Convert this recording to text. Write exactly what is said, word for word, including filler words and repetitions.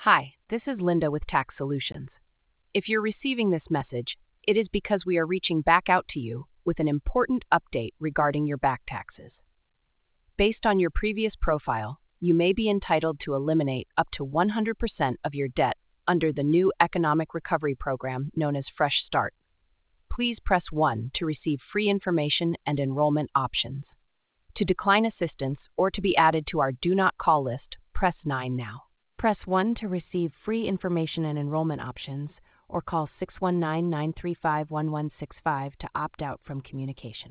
Hi, this is Linda with Tax Solutions. If you're receiving this message, it is because we are reaching back out to you with an important update regarding your back taxes. Based on your previous profile, you may be entitled to eliminate up to one hundred percent of your debt under the new economic recovery program known as Fresh Start. Please press one to receive free information and enrollment options. To decline assistance or to be added to our Do Not Call list, press nine now. Press one to receive free information and enrollment options, or call six one nine, nine three five, one one six five to opt out from communication.